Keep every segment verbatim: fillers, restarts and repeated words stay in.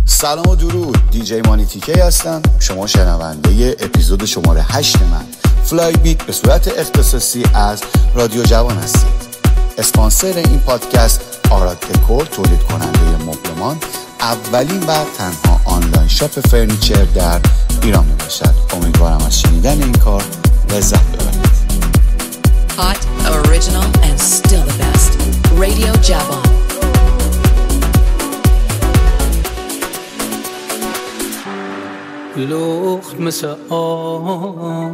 سلام و درود، دی جی مانی تی کی هستم. شما شنونده اپیزود شماره هشت من فلای بیت به صورت اختصاصی از رادیو جوان هستید. اسپانسر این پادکست آراد دکور، تولید کننده مبلمان، اولین و تنها آنلاین شاپ فرنیچر در ایران می باشد. امیدوارم از شنیدن این کار لذت ببرید. Hot, original and still the best. Radio Javan. لخت مثل آب،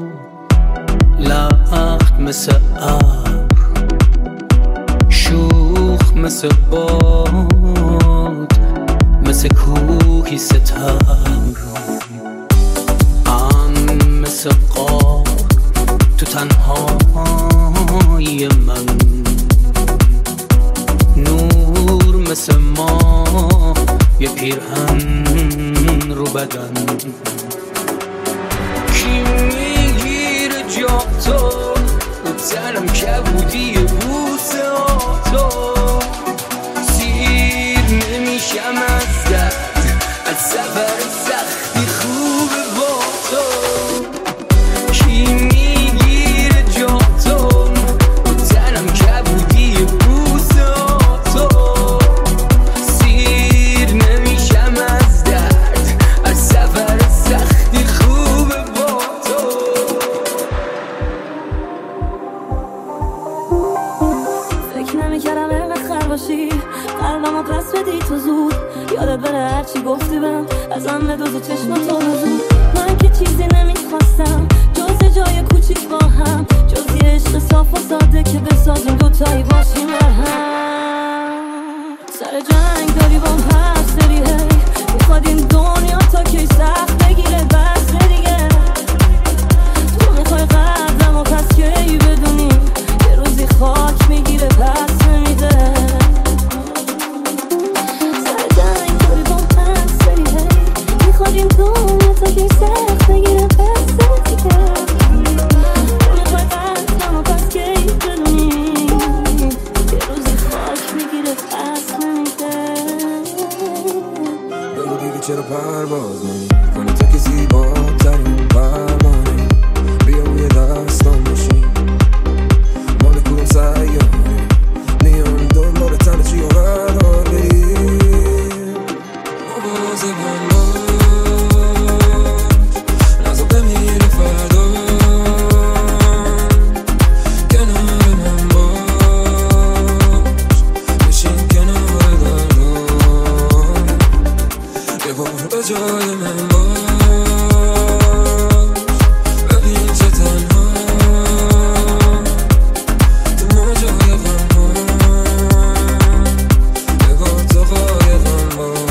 لخت مثل ابر، شوخ مثل باد، مثل کوهی ستر، ام مثل قاب تو تنهایی من، نور مثل ماه یه پیرهن رو بدن. کی میگیره جا تو و تنم کبودی بوسه ها تو، سیر نمیشم از درد، از سفر سختی خوبه با تو. کی میگیره جا تو و تنم کبودی بوسه ها تو، سیر نمیشم از درد، از سفر سختی خوبه با تو. فکر نمی‌کردم اینقدر خر باشی، قلبمو پس بدی تو زود، یادت بره هرچی گفتی بهم، ازم بدوز چشماتو بزود. من که چیزی نمیخواستم جز جای کوچیک با هم، جز یه عشق صاف و ساده که بسازیم دوتایی باشیم مرهم. سر جنگ داری با هر سری هی، میخواد این دنیا تا کی سخت بگیره بس دیگه. تو میخوای قدرم و پس کی بدونی یه روزی خاک میگیره پس نمیده. سر جنگ داری با هر سری هی، میخواد این دنیا تا کی سخت بگیره بس دیگه. تو میخوای قدرم و پس کی بدونی یه روزی خاک میگیره پس نمیده. بگو دیگه چرا پرواز نمی کنی تا که زیباترین برمانی، بیا روی دستان باشی مال کدوم سیاری، میان دنبال تنه چی و قرار بریم. مواظب من باش، نزا بمیری فردا، کنار من باش، بشین کنار دردان، یه بار به جای من باش، ببین چه تنها تو موجای غم‌ها، یه بار تو قایقم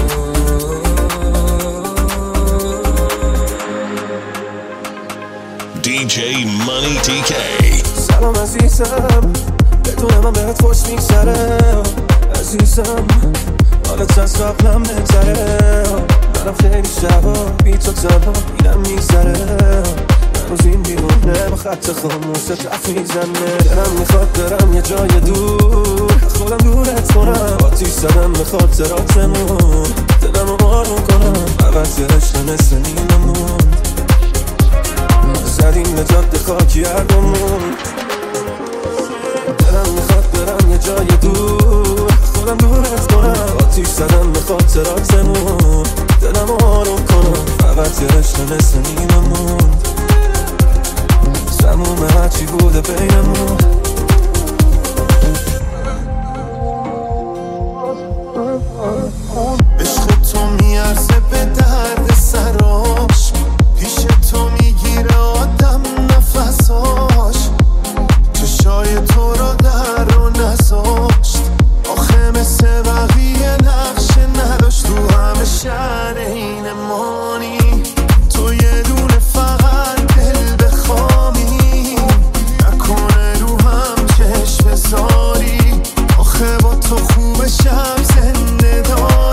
باش. دی جی Money تی کی. سلام عزیزم، بدون من بهت خوش میگذره عزیزم، حالت از قبلم بهتره. منم خیلی شبا بی تو تنها اینم میگذره، هنوز این بیرونه با خط خاموش تف میزنه. دلم میخواد برم یه جای دور، خودم دورت کنم، آتیش زدم به خاطراتمون، دلم رو آروم کنم، فقط یه عشق مثل نیممون زدیم به جاده خاکی هرگمون. دلم میخواد برم یه جای دور، خودم دورت کنم، آتیش زدم به خاطراتمون، دلم آروم کنم، فقط یه عشق مثل نیممون، سموم هرچی بوده بینمون. عشق تو میارزه به درد سراش، پیش تو میگیره آدم نفساش، چشای تو را در رو نذاشت، آخه مثل بقیه نقشه نداشت، تو همه شهر این مانی، تو یه دونه فقط دل بخوامی، نکنه رو هم چشم زاری، آخه با تو خوب شب زنده دار.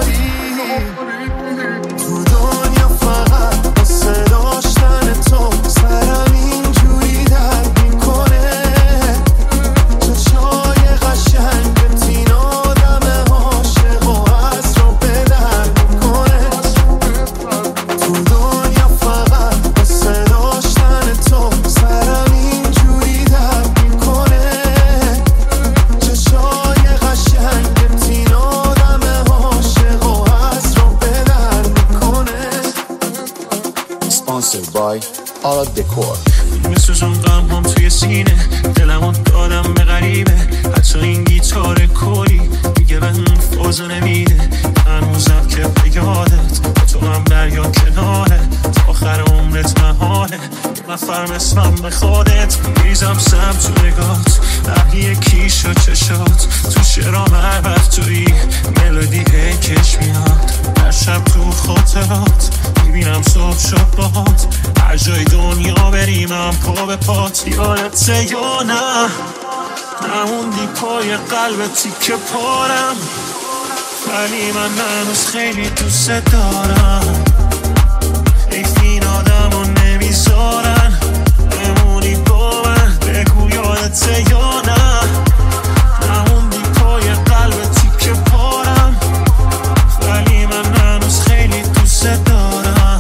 Sponsored by Ara Decor. میسوزون غم هم توی سینه، دلمو دادم به غریبه، حتی این گیتار کوری دیگه به اون فازو نمیده. هنوزم که به یادت تو هم دریا کناره، تا آخر عمرت محاله یه نفر اسمم به خودت. میریزم سم تو نگات، اهلی کیش و چشات، تو شرام هر وقت توی ملودی کش میاد. هر شب تو خاطرات میبینم صبح شد باهات، هر جای دنیا بریم هم پا به پات. یادته یا نه نموندی پای قلب تیکه پارم، ولی من هنوز خیلی دوست دارم. این آدمو نمیذارن بمونی با من، بگو یادته یا نه نموندی پای قلب تیکه پارم، ولی من هنوز خیلی دوست دارم.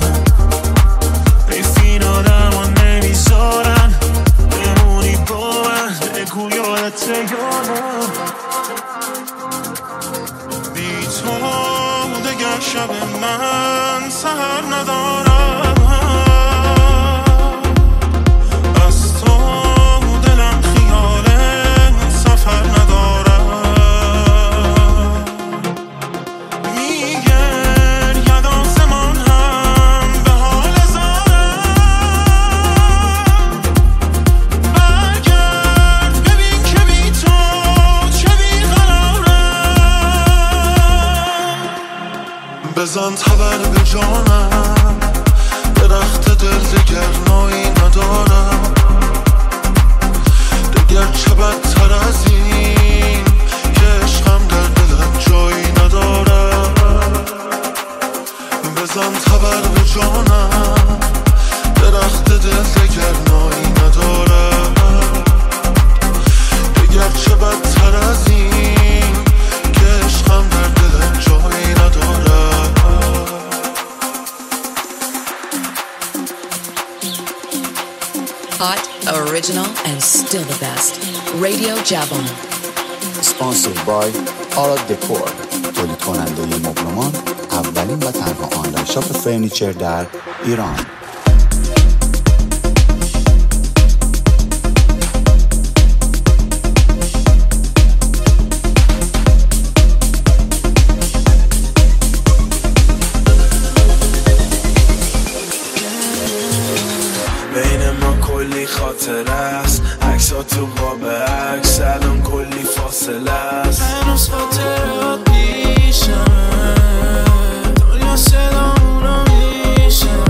این آدمو نمیذارن بمونی با من، بگو یادته یا نه. بی تو دگر شب من سهر ندارم، از تو دلم خیال سفر ندارم. میگر ید آسمان هم به حال زارم، برگرد ببین که بی تو چه بی قرارم. بزن تبر به جانم، درخت دل دگر نایی ندارم. دگر چه بدتر از این که عشقم در دلم جایی ندارم. بزن تبر به جانم، درخت دل دگر نایی ندارم. دگر چه بدتر از این که عشقم در دلم جایی ندارم. Hot, original, and still the best. Radio Jabon. Sponsored by Ara Decor. تولید کننده مبلمان، اولین و تنها آنلاین شاپ فرنیچر در ایران. خاطر است عکسات تو قاب عکس، الان کلی فاصله است. هنوز خاطرات پیشم، دنیا صدامونو میشم.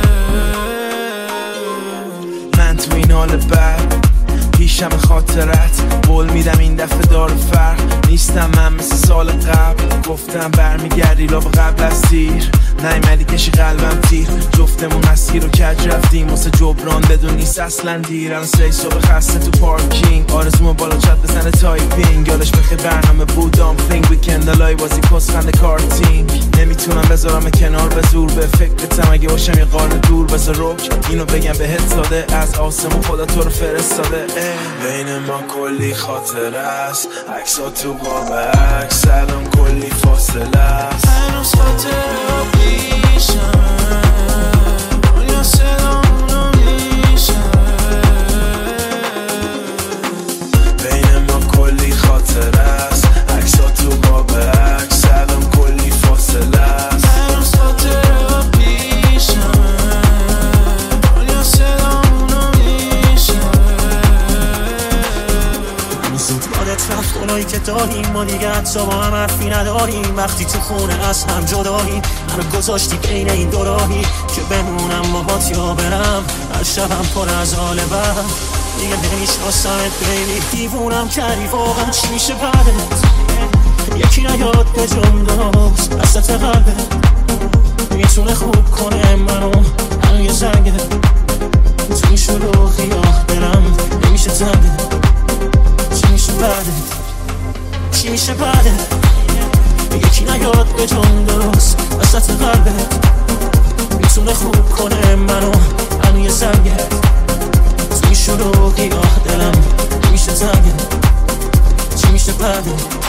من تو این حال بد پیشم خاطرت، بول میدم این دفعه دار فرق نیستم. من مثل سال قبل گفتم برمیگردی لاب قبل از تیر، نیمدی کشی قلبم تیر. جفتمون مسیر رو کج رفتیم واسه جبران، بدون نیست اصلا دیر. الان سه صبح خسته تو پارکینگ، آرزومو بالا چت بزنه تایپینگ. یادش بخیر برنامه بودم پینگ ویکندالای بازی پسخند کارتینگ. نمیتونم بذارم کنار به زور، به فکرتم اگه باشم یه قاره دور. بذار روک اینو بگم بهت ساده، از آسمون خدا تو رو فرستاده. بین ما کلی خاطر است، عکسات تو قاب عکس، الان کلی فاصله است. هنوز خاطر پیشم، دنیا صدامونو میشم. بین ما کلی خاطر است، عکسات تو قاب عکس، الان کلی فاصله است. هنوز خاطر پیشم، دنیا صدامونو میشم. زود یادت رفت اونایی که داریم، ما دیگه حتی با هم حرفی نداریم. وقتی تو خونه از هم جدایی، منو گذاشتی بین این دو راهی که بمونم باهات یا برم. هر شبم پر از حال بد، دیگه نمیشناسمت بیبی. دیوونم کردی واقعا، چی میشه بعدت؟ یکی نیاد به جمداز وسط قلبت، میتونه خوب کنه منو الان یه زنگه. تو این شلوغی آه دلم نمیشه زنده. چی میشه بعدت؟ چی میشه بعدت؟ یکی نیاد به جون درست وسط قلبت، میتونه خوب کنه منو الان یه زنگه. تو این شلوغی آه دلم نمیشه زنگه. چی میشه بعدت؟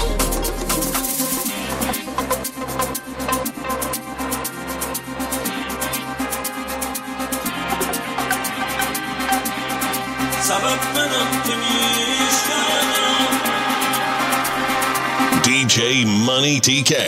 J Money T K.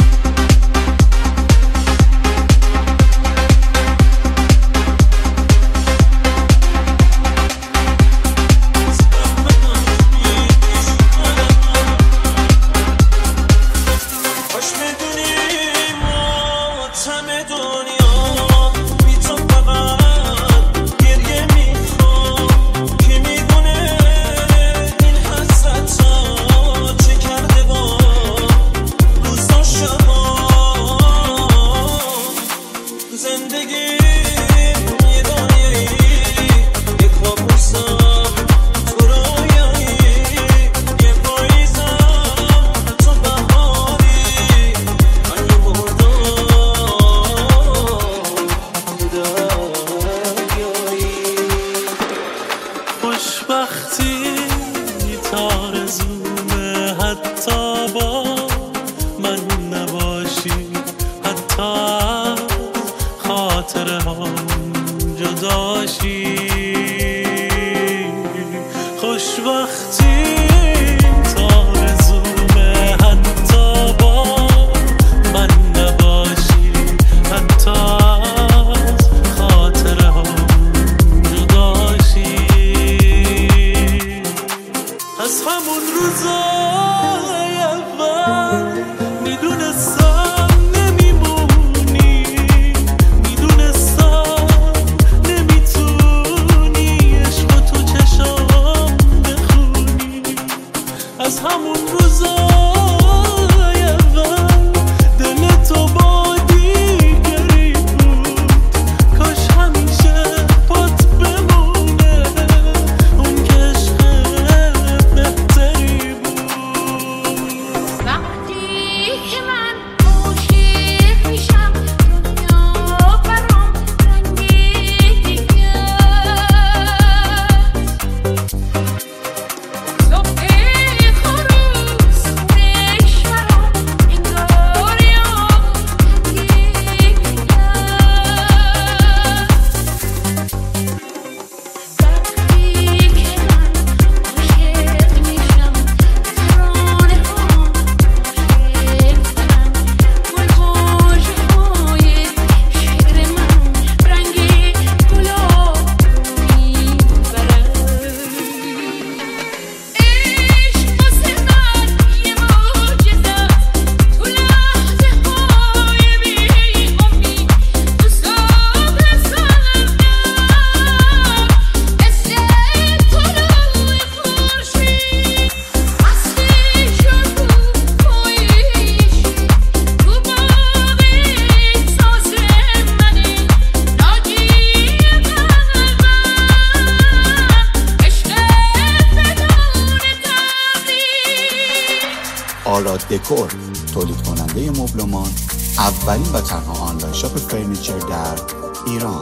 دکور، تولید کننده مبلمان، اولین و تنها آنلاین شاپ فرنیچر در ایران.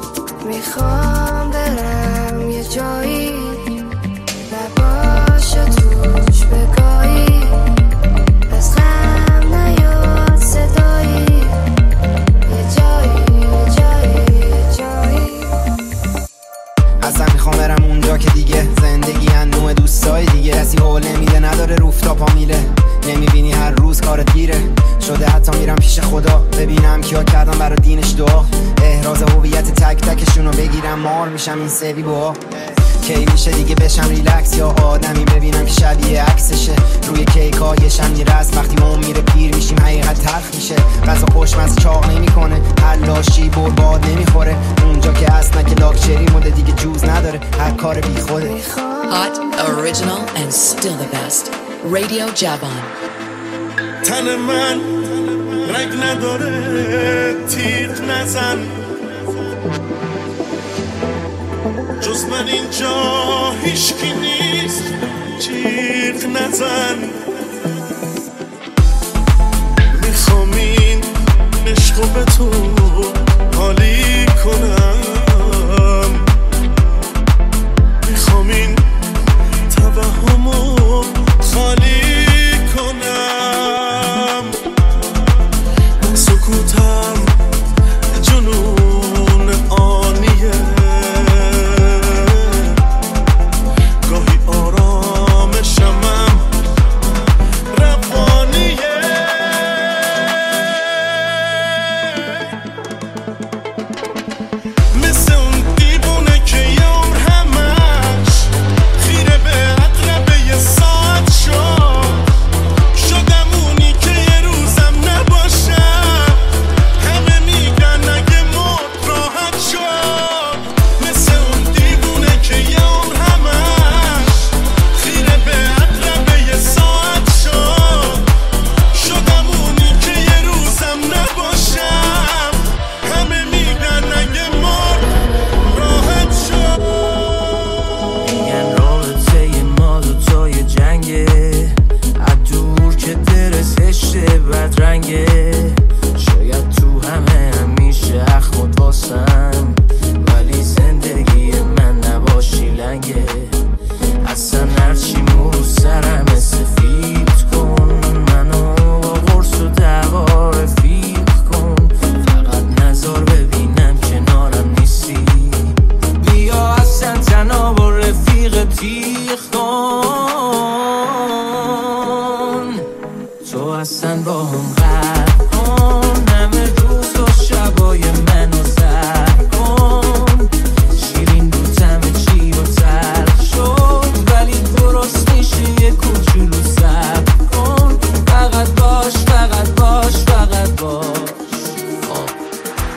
میخوام برم یه جایی نباشه توش بگاهی، از غم نیاد صدایی، یه جایی یه جایی یه جایی. اصلا میخوام برم اونجا که دیگه زندگی انوع دوستای دیگه، کسی حول نمیده نداره روفتاپا میره، نمیبینی هر روز کارت گیره شده، حتی میرم پیش خدا ببینم کیا کردم برای دینش دعا، احراز هویت تک تکشونو بگیرم، مار میشم این سوی با کی میشه دیگه بشم ریلکس، یا آدمی ببینم که شبیه عکسشه روی کیکا یه شمی رسم، وقتی ما میره پیر میشیم حقیقت تلخ میشه، غذا خوشمزه چاق نمیکنه، هر لاشی برباد نمیخوره، اونجا که اصلا که لاکچری مده دیگه جوز نداره، هر کار بی خوده. Hot, original and still the best. Radio Javan. تن من رگ نداره تیغ نزن، جز من اینجا هیچکی نیست جیغ نزن، میخوام این عشقو به تو حالی کنم، میخوام این توهمو خالی کنم، سکوتم جنون آنیه، گاهی آرامشمم روانیه.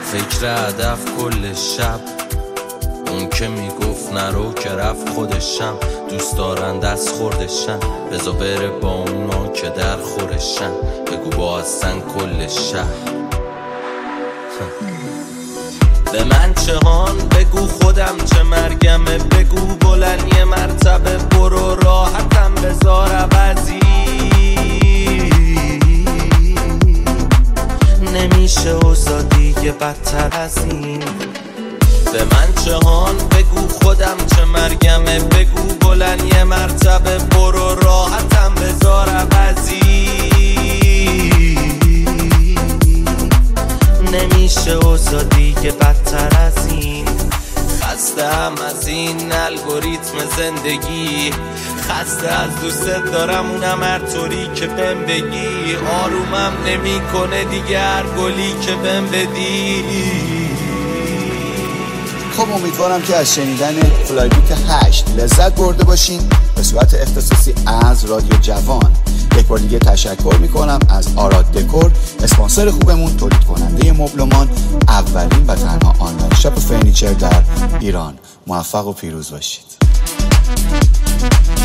فکر هدف کل شب، اون که میگفت نرو که رفت خودشم، دوست دارن دست خوردشن، بزا بره با اونا که در خورشن، بگو بازن کل شهر. به من چه هان بگو خودم چه مرگمه، بگو بلند یه مرتبه برو راحتم بذار عوضی، نمیشه اوضاع دیگه بدتر از این. به من چه هان بگو خودم چه مرگمه، بگو بلند یه مرتبه برو راحتم بذار عوضی، نمیشه اوضاع دیگه بدتر از این. خستم از این الگوریتم زندگی، خسته از دوست دارم اونم هر طوری که بهم بگی، آرومم نمی کنه دیگه هر گلی که بهم بدی. خب امیدوارم که از شنیدن فلای بیت هشت لذت برده باشین به صورت اختصاصی از رادیو جوان. یک بار دیگه تشکر میکنم از آراد دکور، اسپانسر خوبمون، تولید کننده مبلمان، اولین و تنها آنلاین شاپ فرنیچر در ایران. موفق و پیروز باشید.